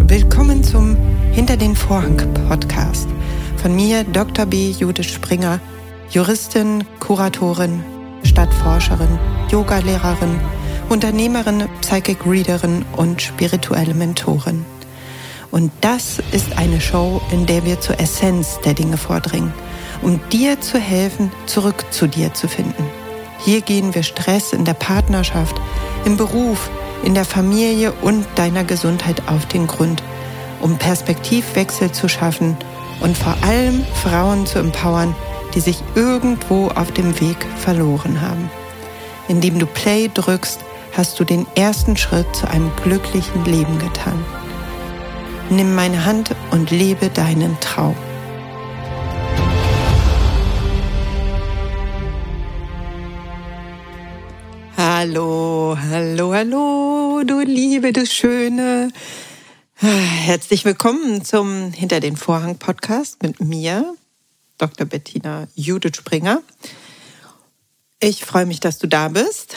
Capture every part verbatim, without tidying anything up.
Willkommen zum Hinter den Vorhang Podcast von mir, Doktor B. Judith Springer, Juristin, Kuratorin, Stadtforscherin, Yogalehrerin, Unternehmerin, Psychic Readerin und spirituelle Mentorin. Und das ist eine Show, in der wir zur Essenz der Dinge vordringen, um dir zu helfen, zurück zu dir zu finden. Hier gehen wir Stress in der Partnerschaft, im Beruf, in der Familie und deiner Gesundheit auf den Grund, um Perspektivwechsel zu schaffen und vor allem Frauen zu empowern, die sich irgendwo auf dem Weg verloren haben. Indem du Play drückst, hast du den ersten Schritt zu einem glücklichen Leben getan. Nimm meine Hand und lebe deinen Traum. Hallo, hallo, hallo, du Liebe, du Schöne. Herzlich willkommen zum Hinter den Vorhang Podcast mit mir, Doktor Bettina Judith Springer. Ich freue mich, dass du da bist.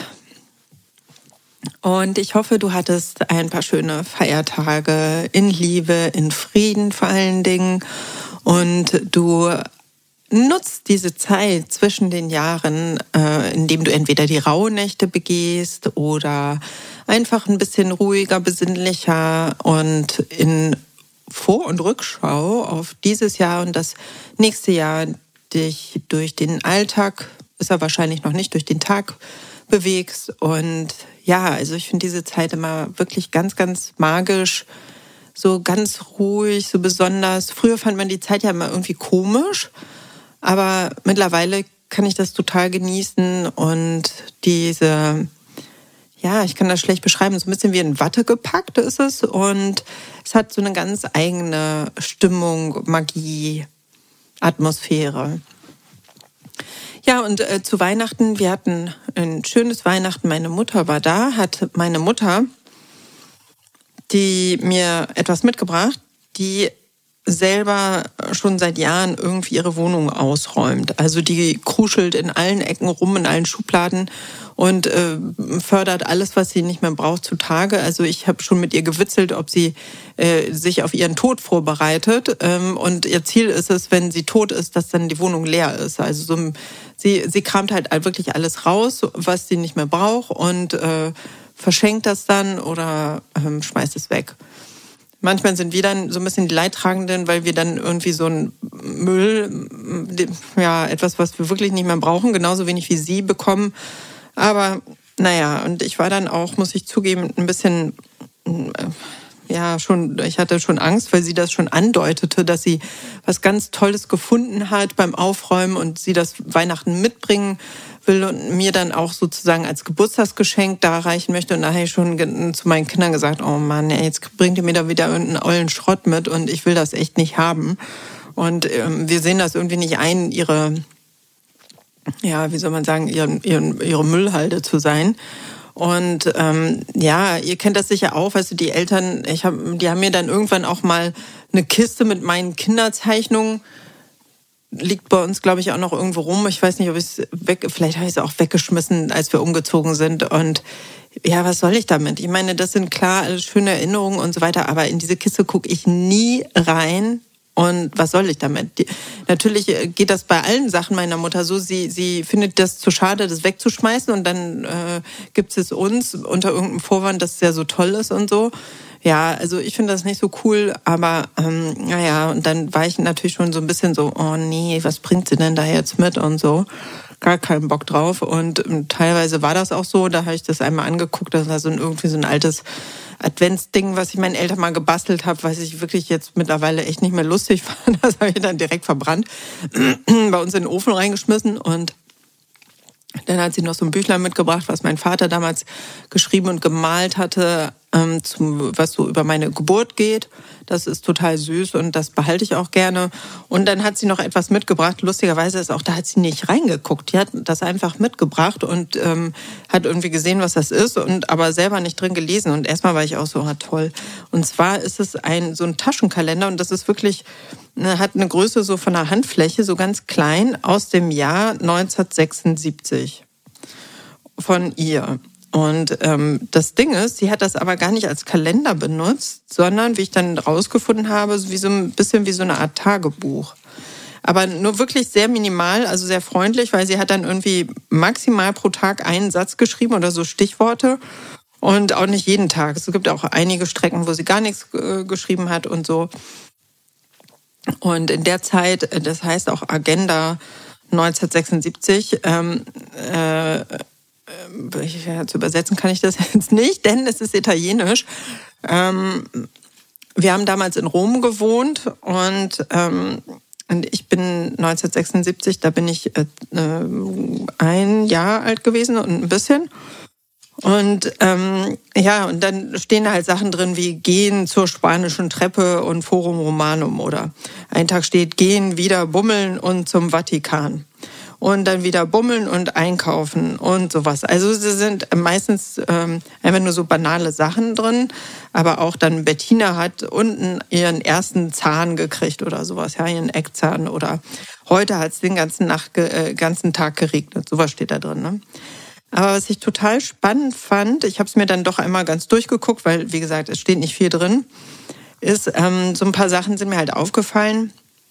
Und ich hoffe, du hattest ein paar schöne Feiertage in Liebe, in Frieden vor allen Dingen. Und du nutzt diese Zeit zwischen den Jahren, äh, indem du entweder die Rauhnächte begehst oder einfach ein bisschen ruhiger, besinnlicher und in Vor- und Rückschau auf dieses Jahr und das nächste Jahr dich durch den Alltag, ist er wahrscheinlich noch nicht, durch den Tag bewegst. Und ja, also ich finde diese Zeit immer wirklich ganz, ganz magisch, so ganz ruhig, so besonders. Früher fand man die Zeit ja immer irgendwie komisch, aber mittlerweile kann ich das total genießen und diese, ja, ich kann das schlecht beschreiben, so ein bisschen wie in Watte gepackt ist es und es hat so eine ganz eigene Stimmung, Magie, Atmosphäre. Ja, und äh, zu Weihnachten, wir hatten ein schönes Weihnachten, meine Mutter war da, hat meine Mutter, die mir etwas mitgebracht, die selber schon seit Jahren irgendwie ihre Wohnung ausräumt. Also die kruschelt in allen Ecken rum, in allen Schubladen und äh, fördert alles, was sie nicht mehr braucht, zutage. Also ich habe schon mit ihr gewitzelt, ob sie äh, sich auf ihren Tod vorbereitet. Ähm, und ihr Ziel ist es, wenn sie tot ist, dass dann die Wohnung leer ist. Also so, sie, sie kramt halt wirklich alles raus, was sie nicht mehr braucht und äh, verschenkt das dann oder ähm, schmeißt es weg. Manchmal sind wir dann so ein bisschen die Leidtragenden, weil wir dann irgendwie so ein Müll, ja, etwas, was wir wirklich nicht mehr brauchen, genauso wenig wie sie bekommen. Aber naja, und ich war dann auch, muss ich zugeben, ein bisschen, ja, schon, ich hatte schon Angst, weil sie das schon andeutete, dass sie was ganz Tolles gefunden hat beim Aufräumen und sie das Weihnachten mitbringen will und mir dann auch sozusagen als Geburtstagsgeschenk da reichen möchte. Und da habe ich schon zu meinen Kindern gesagt, oh Mann, jetzt bringt ihr mir da wieder irgendeinen ollen Schrott mit und ich will das echt nicht haben. Und ähm, wir sehen das irgendwie nicht ein, ihre, ja, wie soll man sagen, ihre, ihre, ihre Müllhalde zu sein. Und ähm, ja, ihr kennt das sicher auch, weißt du, die Eltern, ich hab, die haben mir dann irgendwann auch mal eine Kiste mit meinen Kinderzeichnungen, liegt bei uns, glaube ich, auch noch irgendwo rum. Ich weiß nicht, ob ich es weg, vielleicht habe ich es auch weggeschmissen, als wir umgezogen sind. Und ja, was soll ich damit? Ich meine, das sind klar alles schöne Erinnerungen und so weiter, aber in diese Kiste gucke ich nie rein. Und was soll ich damit? Die, natürlich geht das bei allen Sachen meiner Mutter so. Sie, sie findet das zu schade, das wegzuschmeißen und dann äh, gibt es uns unter irgendeinem Vorwand, dass es ja so toll ist und so. Ja, also ich finde das nicht so cool, aber ähm, naja, und dann war ich natürlich schon so ein bisschen so, oh nee, was bringt sie denn da jetzt mit und so. Gar keinen Bock drauf. Und ähm, teilweise war das auch so, da habe ich das einmal angeguckt, das war so ein, irgendwie so ein altes Adventsding, was ich meinen Eltern mal gebastelt habe, was ich wirklich jetzt mittlerweile echt nicht mehr lustig fand. Das habe ich dann direkt verbrannt, bei uns in den Ofen reingeschmissen und dann hat sie noch so ein Büchlein mitgebracht, was mein Vater damals geschrieben und gemalt hatte, ähm, zum, was so über meine Geburt geht. Das ist total süß und das behalte ich auch gerne. Und dann hat sie noch etwas mitgebracht. Lustigerweise ist auch, da hat sie nicht reingeguckt. Die hat das einfach mitgebracht und ähm, hat irgendwie gesehen, was das ist, und aber selber nicht drin gelesen. Und erstmal war ich auch so, ah, toll. Und zwar ist es ein so ein Taschenkalender und das ist wirklich, hat eine Größe so von einer Handfläche, so ganz klein, aus dem Jahr neunzehnhundertsechsundsiebzig von ihr. Und ähm, das Ding ist, sie hat das aber gar nicht als Kalender benutzt, sondern, wie ich dann rausgefunden habe, wie so ein bisschen wie so eine Art Tagebuch. Aber nur wirklich sehr minimal, also sehr freundlich, weil sie hat dann irgendwie maximal pro Tag einen Satz geschrieben oder so Stichworte und auch nicht jeden Tag. Es gibt auch einige Strecken, wo sie gar nichts äh, geschrieben hat und so. Und in der Zeit, das heißt auch Agenda neunzehnhundertsechsundsiebzig, ähm, äh, ja, zu übersetzen kann ich das jetzt nicht, denn es ist italienisch. Ähm, wir haben damals in Rom gewohnt und ähm, Und ich bin neunzehnhundertsechsundsiebzig, da bin ich äh, ein Jahr alt gewesen und ein bisschen. Und ähm, ja, und dann stehen da halt Sachen drin wie Gehen zur spanischen Treppe und Forum Romanum. Oder ein Tag steht Gehen, wieder bummeln und zum Vatikan. Und dann wieder bummeln und einkaufen und sowas. Also sie sind meistens ähm, einfach nur so banale Sachen drin, aber auch dann Bettina hat unten ihren ersten Zahn gekriegt oder sowas, ja, ihren Eckzahn oder heute hat es den ganzen, Nacht, äh, ganzen Tag geregnet, sowas steht da drin. Ne? Aber was ich total spannend fand, ich habe es mir dann doch einmal ganz durchgeguckt, weil wie gesagt, es steht nicht viel drin, ist, ähm, so ein paar Sachen sind mir halt aufgefallen.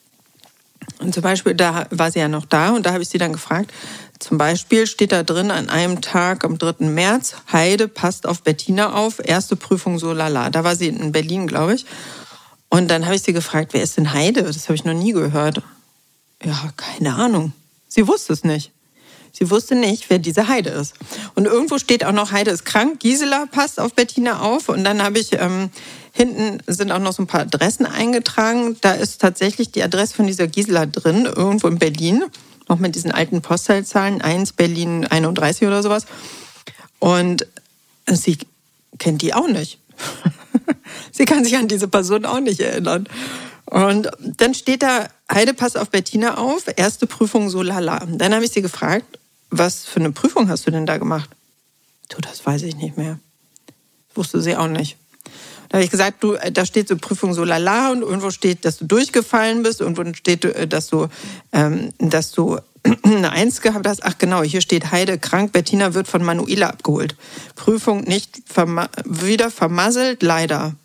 Und zum Beispiel, da war sie ja noch da und da habe ich sie dann gefragt, zum Beispiel steht da drin an einem Tag am dritten März, Heide passt auf Bettina auf, erste Prüfung so lala. Da war sie in Berlin, glaube ich. Und dann habe ich sie gefragt, wer ist denn Heide? Das habe ich noch nie gehört. Ja, keine Ahnung. Sie wusste es nicht. Sie wusste nicht, wer diese Heide ist. Und irgendwo steht auch noch, Heide ist krank, Gisela passt auf Bettina auf. Und dann habe ich, ähm, hinten sind auch noch so ein paar Adressen eingetragen. Da ist tatsächlich die Adresse von dieser Gisela drin, irgendwo in Berlin. Noch mit diesen alten Postleitzahlen, eins Berlin einunddreißig oder sowas. Und sie kennt die auch nicht. Sie kann sich an diese Person auch nicht erinnern. Und dann steht da, Heide passt auf Bettina auf, erste Prüfung so lala. Dann habe ich sie gefragt, was für eine Prüfung hast du denn da gemacht? Du, das weiß ich nicht mehr. Wusste sie auch nicht. Da habe ich gesagt, du, da steht so Prüfung so lala und irgendwo steht, dass du durchgefallen bist, irgendwo steht, dass du, ähm, dass du eine Eins gehabt hast. Ach genau, hier steht Heide krank, Bettina wird von Manuela abgeholt. Prüfung nicht verma- wieder vermasselt, leider.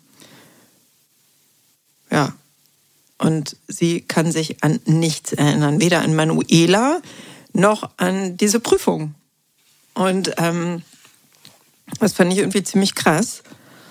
Ja. Und sie kann sich an nichts erinnern, weder an Manuela noch an diese Prüfung. Und ähm, das fand ich irgendwie ziemlich krass.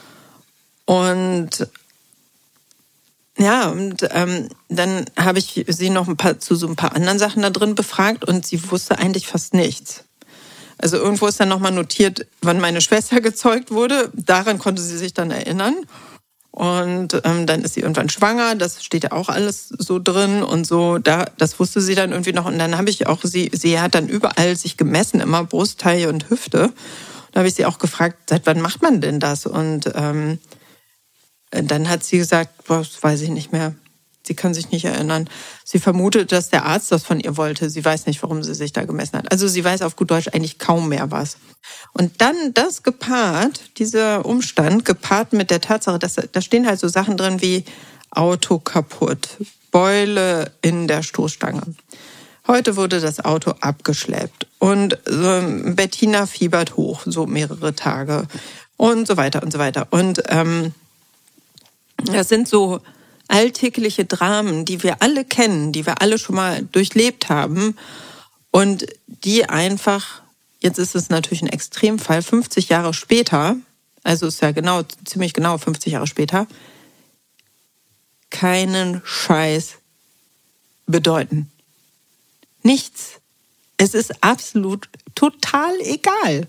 Und ja, und ähm, dann habe ich sie noch ein paar, zu so ein paar anderen Sachen da drin befragt und sie wusste eigentlich fast nichts. Also irgendwo ist dann nochmal notiert, wann meine Schwester gezeugt wurde. Daran konnte sie sich dann erinnern. Und ähm, dann ist sie irgendwann schwanger, das steht ja auch alles so drin und so, da, das wusste sie dann irgendwie noch. Und dann habe ich auch sie, sie hat dann überall sich gemessen, immer Brust, Taille und Hüfte. Da habe ich sie auch gefragt, seit wann macht man denn das? Und ähm, dann hat sie gesagt, boah, das weiß ich nicht mehr. Sie kann sich nicht erinnern. Sie vermutet, dass der Arzt das von ihr wollte. Sie weiß nicht, warum sie sich da gemessen hat. Also sie weiß auf gut Deutsch eigentlich kaum mehr was. Und dann das gepaart, dieser Umstand, gepaart mit der Tatsache, dass da stehen halt so Sachen drin wie Auto kaputt, Beule in der Stoßstange. Heute wurde das Auto abgeschleppt und äh, Bettina fiebert hoch, so mehrere Tage und so weiter und so weiter. Und ähm, das sind so alltägliche Dramen, die wir alle kennen, die wir alle schon mal durchlebt haben und die einfach, jetzt ist es natürlich ein Extremfall, fünfzig Jahre später, also ist ja genau, ziemlich genau fünfzig Jahre später, keinen Scheiß bedeuten. Nichts. Es ist absolut total egal.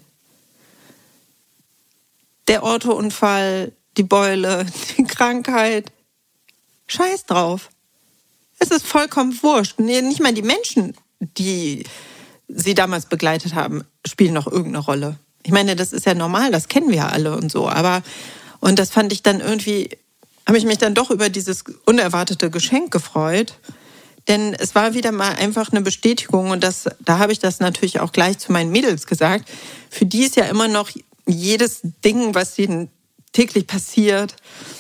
Der Autounfall, die Beule, die Krankheit, Scheiß drauf. Es ist vollkommen wurscht. Nicht mal die Menschen, die sie damals begleitet haben, spielen noch irgendeine Rolle. Ich meine, das ist ja normal, das kennen wir ja alle und so. Aber, und das fand ich dann irgendwie, habe ich mich dann doch über dieses unerwartete Geschenk gefreut. Denn es war wieder mal einfach eine Bestätigung und das, da habe ich das natürlich auch gleich zu meinen Mädels gesagt. Für die ist ja immer noch jedes Ding, was ihnen täglich passiert,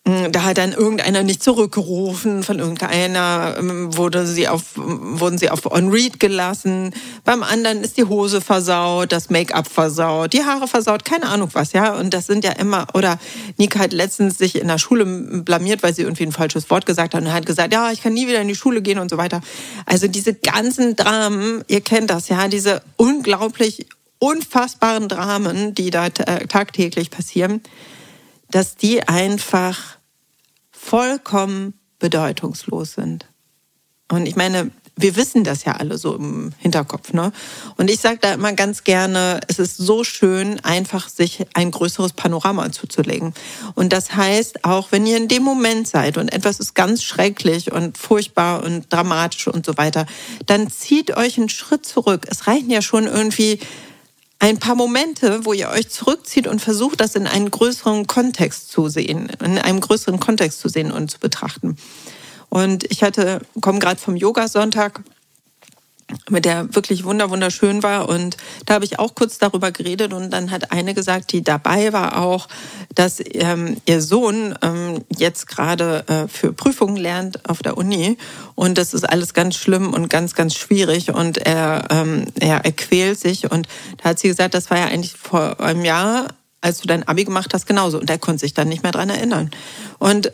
Da hat dann irgendeiner nicht zurückgerufen, von irgendeiner wurde sie auf, wurden sie auf On Read gelassen. Beim anderen ist die Hose versaut, das Make-up versaut, die Haare versaut, keine Ahnung was, ja. Und das sind ja immer, oder Nika hat letztens sich in der Schule blamiert, weil sie irgendwie ein falsches Wort gesagt hat und hat gesagt, ja, ich kann nie wieder in die Schule gehen und so weiter. Also diese ganzen Dramen, ihr kennt das, ja, diese unglaublich unfassbaren Dramen, die da tagtäglich passieren, dass die einfach vollkommen bedeutungslos sind. Und ich meine, wir wissen das ja alle so im Hinterkopf, ne? Und ich sage da immer ganz gerne, es ist so schön, einfach sich ein größeres Panorama zuzulegen. Und das heißt, auch wenn ihr in dem Moment seid und etwas ist ganz schrecklich und furchtbar und dramatisch und so weiter, dann zieht euch einen Schritt zurück. Es reichen ja schon irgendwie ein paar Momente, wo ihr euch zurückzieht und versucht, das in einen größeren Kontext zu sehen, in einem größeren Kontext zu sehen und zu betrachten. Und ich hatte, komme gerade vom Yoga-Sonntag, mit der wirklich wunder wunderschön war, und da habe ich auch kurz darüber geredet, und dann hat eine gesagt, die dabei war auch, dass ähm, ihr Sohn ähm, jetzt gerade äh, für Prüfungen lernt auf der Uni, und das ist alles ganz schlimm und ganz, ganz schwierig, und er, ähm, er, er quält sich, und da hat sie gesagt, das war ja eigentlich vor einem Jahr, als du dein Abi gemacht hast, genauso, und er konnte sich dann nicht mehr dran erinnern. Und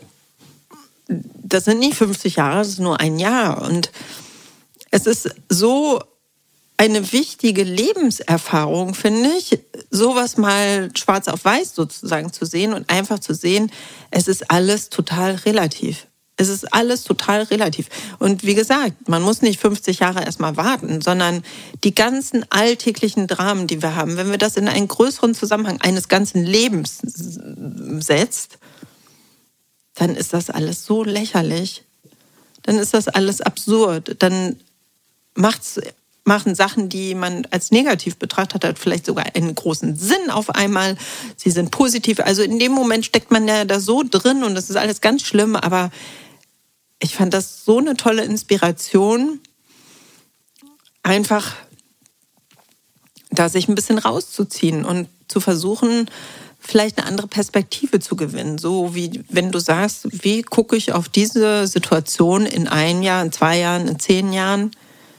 das sind nicht fünfzig Jahre, das ist nur ein Jahr, und es ist so eine wichtige Lebenserfahrung, finde ich, sowas mal schwarz auf weiß sozusagen zu sehen und einfach zu sehen, es ist alles total relativ. Es ist alles total relativ. Und wie gesagt, man muss nicht fünfzig Jahre erstmal warten, sondern die ganzen alltäglichen Dramen, die wir haben, wenn wir das in einen größeren Zusammenhang eines ganzen Lebens setzt, dann ist das alles so lächerlich. Dann ist das alles absurd. Dann macht's, machen Sachen, die man als negativ betrachtet hat, vielleicht sogar einen großen Sinn auf einmal. Sie sind positiv. Also in dem Moment steckt man ja da so drin, und das ist alles ganz schlimm. Aber ich fand das so eine tolle Inspiration, einfach da sich ein bisschen rauszuziehen und zu versuchen, vielleicht eine andere Perspektive zu gewinnen. So wie wenn du sagst, wie gucke ich auf diese Situation in ein Jahr, in zwei Jahren, in zehn Jahren?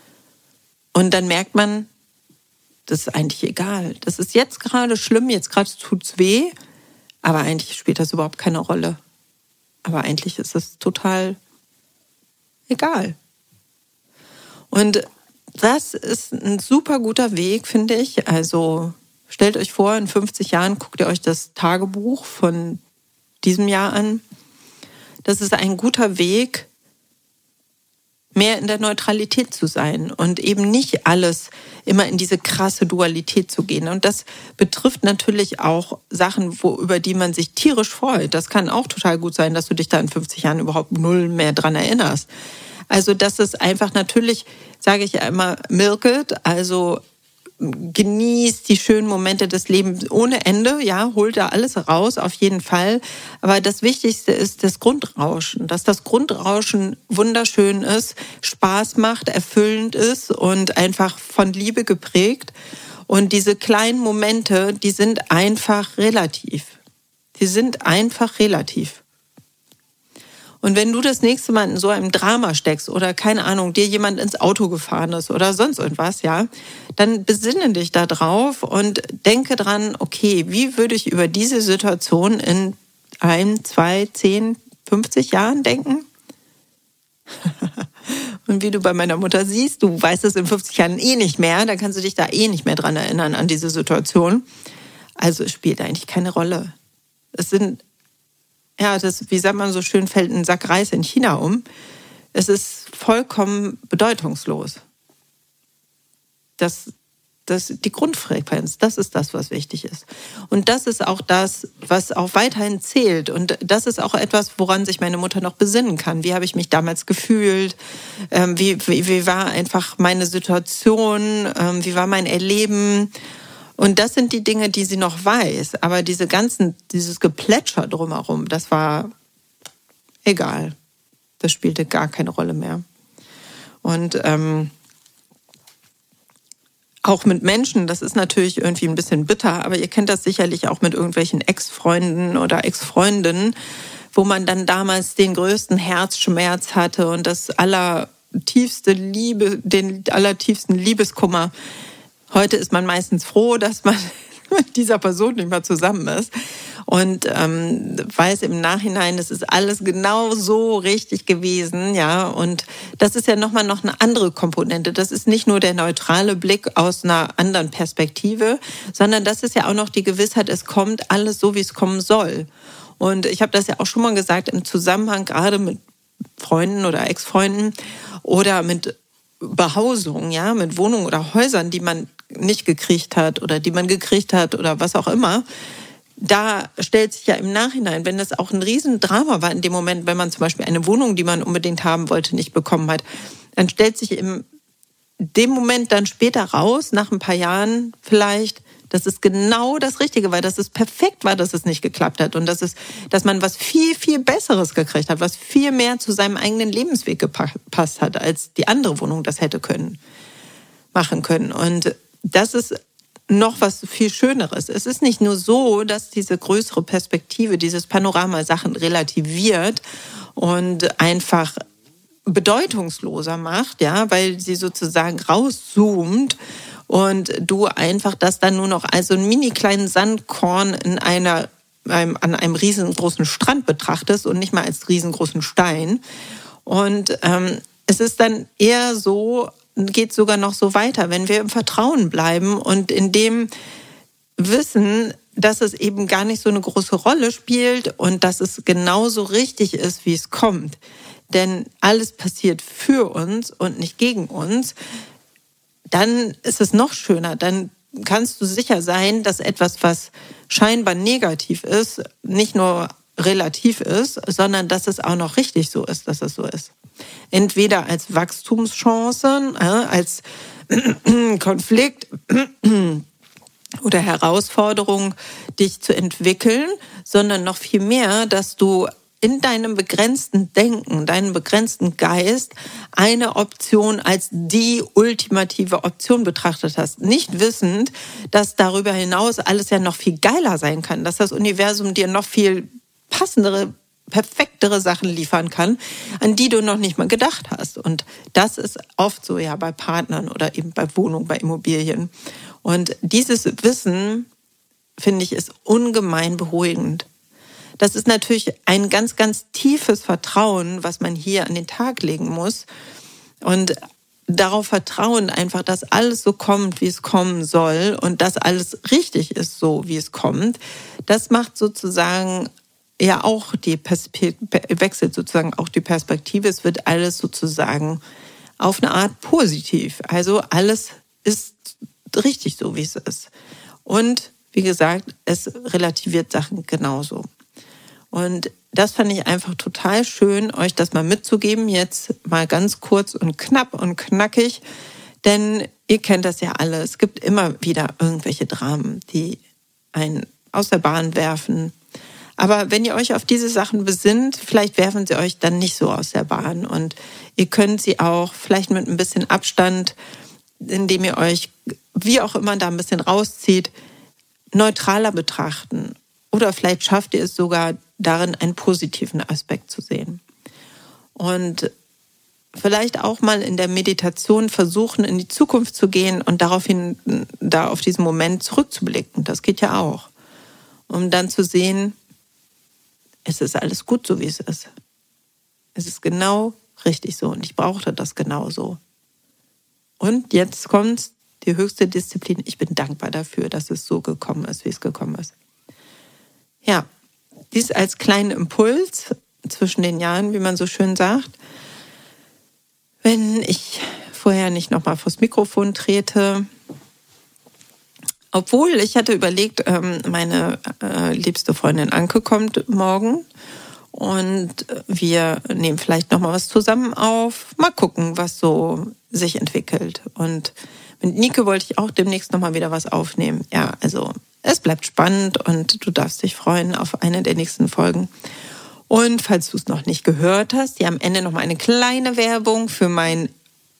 Und dann merkt man, das ist eigentlich egal. Das ist jetzt gerade schlimm, jetzt gerade tut's weh, aber eigentlich spielt das überhaupt keine Rolle. Aber eigentlich ist es total egal. Und das ist ein super guter Weg, finde ich. Also stellt euch vor, in fünfzig Jahren guckt ihr euch das Tagebuch von diesem Jahr an. Das ist ein guter Weg, mehr in der Neutralität zu sein und eben nicht alles immer in diese krasse Dualität zu gehen. Und das betrifft natürlich auch Sachen, wo, über die man sich tierisch freut. Das kann auch total gut sein, dass du dich da in fünfzig Jahren überhaupt null mehr dran erinnerst. Also das ist einfach natürlich, sage ich ja immer, milk it, also genießt die schönen Momente des Lebens ohne Ende, ja, holt da alles raus, auf jeden Fall. Aber das Wichtigste ist das Grundrauschen, dass das Grundrauschen wunderschön ist, Spaß macht, erfüllend ist und einfach von Liebe geprägt. Und diese kleinen Momente, die sind einfach relativ. Die sind einfach relativ. Und wenn du das nächste Mal in so einem Drama steckst oder, keine Ahnung, dir jemand ins Auto gefahren ist oder sonst irgendwas, ja, dann besinne dich da drauf und denke dran, okay, wie würde ich über diese Situation in ein, zwei, zehn, fünfzig Jahren denken? Und wie du bei meiner Mutter siehst, du weißt es in fünfzig Jahren eh nicht mehr, dann kannst du dich da eh nicht mehr dran erinnern an diese Situation. Also es spielt eigentlich keine Rolle. Es sind Ja, das, wie sagt man so schön, fällt ein Sack Reis in China um. Es ist vollkommen bedeutungslos. Das, das, die Grundfrequenz, das ist das, was wichtig ist. Und das ist auch das, was auch weiterhin zählt. Und das ist auch etwas, woran sich meine Mutter noch besinnen kann. Wie habe ich mich damals gefühlt? Ähm, wie, wie, wie war einfach meine Situation? Ähm, wie war mein Erleben? Und das sind die Dinge, die sie noch weiß. Aber diese ganzen, dieses Geplätscher drumherum, das war egal. Das spielte gar keine Rolle mehr. Und ähm, auch mit Menschen, das ist natürlich irgendwie ein bisschen bitter, aber ihr kennt das sicherlich auch mit irgendwelchen Ex-Freunden oder Ex-Freundinnen, wo man dann damals den größten Herzschmerz hatte und das allertiefste Liebe, den allertiefsten Liebeskummer. Heute ist man meistens froh, dass man mit dieser Person nicht mehr zusammen ist und ähm, weiß im Nachhinein, das ist alles genau so richtig gewesen, ja. Und das ist ja nochmal noch eine andere Komponente. Das ist nicht nur der neutrale Blick aus einer anderen Perspektive, sondern das ist ja auch noch die Gewissheit, es kommt alles so, wie es kommen soll. Und ich habe das ja auch schon mal gesagt im Zusammenhang gerade mit Freunden oder Ex-Freunden oder mit Behausung, ja, mit Wohnungen oder Häusern, die man nicht gekriegt hat oder die man gekriegt hat oder was auch immer. Da stellt sich ja im Nachhinein, wenn das auch ein Riesendrama war in dem Moment, wenn man zum Beispiel eine Wohnung, die man unbedingt haben wollte, nicht bekommen hat, dann stellt sich in dem Moment dann später raus, nach ein paar Jahren vielleicht, dass es genau das Richtige war, dass es perfekt war, dass es nicht geklappt hat und dass es, dass man was viel, viel Besseres gekriegt hat, was viel mehr zu seinem eigenen Lebensweg gepasst hat, als die andere Wohnung das hätte können, machen können. Und das ist noch was viel Schöneres. Es ist nicht nur so, dass diese größere Perspektive, dieses Panorama Sachen relativiert und einfach bedeutungsloser macht, ja, weil sie sozusagen rauszoomt und du einfach das dann nur noch als so einen mini kleinen Sandkorn in einer, einem, an einem riesengroßen Strand betrachtest und nicht mal als riesengroßen Stein. Und ähm, es ist dann eher so, geht sogar noch so weiter, wenn wir im Vertrauen bleiben und in dem Wissen, dass es eben gar nicht so eine große Rolle spielt und dass es genauso richtig ist, wie es kommt. Denn alles passiert für uns und nicht gegen uns. Dann ist es noch schöner. Dann kannst du sicher sein, dass etwas, was scheinbar negativ ist, nicht nur relativ ist, sondern dass es auch noch richtig so ist, dass es so ist. Entweder als Wachstumschance, äh, als Konflikt oder Herausforderung, dich zu entwickeln, sondern noch viel mehr, dass du in deinem begrenzten Denken, deinem begrenzten Geist eine Option als die ultimative Option betrachtet hast. Nicht wissend, dass darüber hinaus alles ja noch viel geiler sein kann, dass das Universum dir noch viel passendere, perfektere Sachen liefern kann, an die du noch nicht mal gedacht hast. Und das ist oft so ja bei Partnern oder eben bei Wohnungen, bei Immobilien. Und dieses Wissen, finde ich, ist ungemein beruhigend. Das ist natürlich ein ganz, ganz tiefes Vertrauen, was man hier an den Tag legen muss. Und darauf vertrauen einfach, dass alles so kommt, wie es kommen soll und dass alles richtig ist, so wie es kommt. Das macht sozusagen ja auch die Perspektive, wechselt sozusagen auch die Perspektive. Es wird alles sozusagen auf eine Art positiv. Also alles ist richtig so, wie es ist. Und wie gesagt, es relativiert Sachen genauso. Und das fand ich einfach total schön, euch das mal mitzugeben. Jetzt mal ganz kurz und knapp und knackig. Denn ihr kennt das ja alle. Es gibt immer wieder irgendwelche Dramen, die einen aus der Bahn werfen. Aber wenn ihr euch auf diese Sachen besinnt, vielleicht werfen sie euch dann nicht so aus der Bahn. Und ihr könnt sie auch vielleicht mit ein bisschen Abstand, indem ihr euch, wie auch immer, da ein bisschen rauszieht, neutraler betrachten. Oder vielleicht schafft ihr es sogar, darin einen positiven Aspekt zu sehen. Und vielleicht auch mal in der Meditation versuchen, in die Zukunft zu gehen und daraufhin, da auf diesen Moment zurückzublicken. Das geht ja auch. Um dann zu sehen, es ist alles gut so, wie es ist. Es ist genau richtig so und ich brauchte das genau so. Und jetzt kommt die höchste Disziplin. Ich bin dankbar dafür, dass es so gekommen ist, wie es gekommen ist. Ja, dies als kleinen Impuls zwischen den Jahren, wie man so schön sagt. Wenn ich vorher nicht nochmal vors Mikrofon trete, obwohl ich hatte überlegt, meine liebste Freundin Anke kommt morgen und wir nehmen vielleicht nochmal was zusammen auf. Mal gucken, was so sich entwickelt. Und mit Nike wollte ich auch demnächst nochmal wieder was aufnehmen. Ja, also es bleibt spannend und du darfst dich freuen auf eine der nächsten Folgen. Und falls du es noch nicht gehört hast, hier am Ende nochmal eine kleine Werbung für mein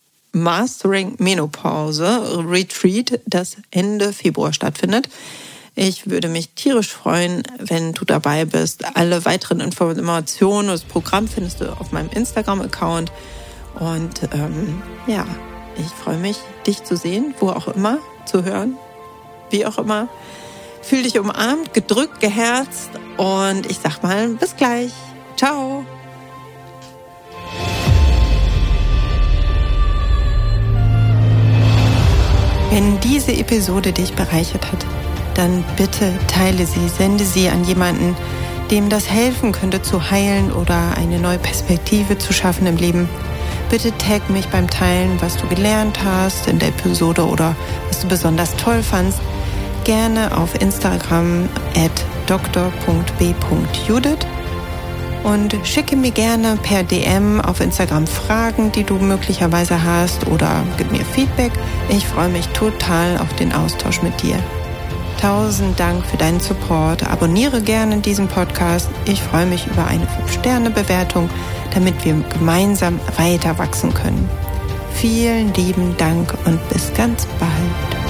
Mastering Menopause Retreat, das Ende Februar stattfindet. Ich würde mich tierisch freuen, wenn du dabei bist. Alle weiteren Informationen und das Programm findest du auf meinem Instagram-Account. Und ähm, ja, ich freue mich, dich zu sehen, wo auch immer, zu hören, wie auch immer. Fühl dich umarmt, gedrückt, geherzt und ich sag mal, bis gleich. Ciao. Wenn diese Episode dich bereichert hat, dann bitte teile sie, sende sie an jemanden, dem das helfen könnte zu heilen oder eine neue Perspektive zu schaffen im Leben. Bitte tag mich beim Teilen, was du gelernt hast in der Episode oder was du besonders toll fandst. Gerne auf Instagram at d r punkt b punkt judith und schicke mir gerne per D M auf Instagram Fragen, die du möglicherweise hast oder gib mir Feedback. Ich freue mich total auf den Austausch mit dir. Tausend Dank für deinen Support. Abonniere gerne diesen Podcast. Ich freue mich über eine fünf Sterne Bewertung, damit wir gemeinsam weiter wachsen können. Vielen lieben Dank und bis ganz bald.